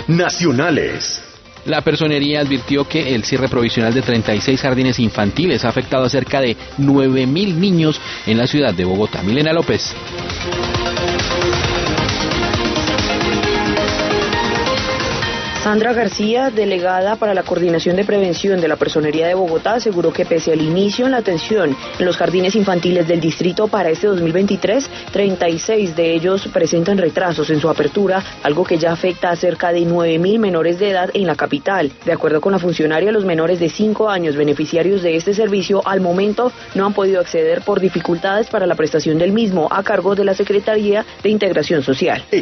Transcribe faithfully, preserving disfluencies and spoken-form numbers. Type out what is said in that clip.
nacionales. La personería advirtió que el cierre provisional de treinta y seis jardines infantiles ha afectado a cerca de nueve mil niños en la ciudad de Bogotá. Milena López. Sandra García, delegada para la Coordinación de Prevención de la Personería de Bogotá, aseguró que pese al inicio en la atención en los jardines infantiles del distrito para este dos mil veintitrés, treinta y seis de ellos presentan retrasos en su apertura, algo que ya afecta a cerca de nueve mil menores de edad en la capital. De acuerdo con la funcionaria, los menores de cinco años beneficiarios de este servicio al momento no han podido acceder por dificultades para la prestación del mismo a cargo de la Secretaría de Integración Social.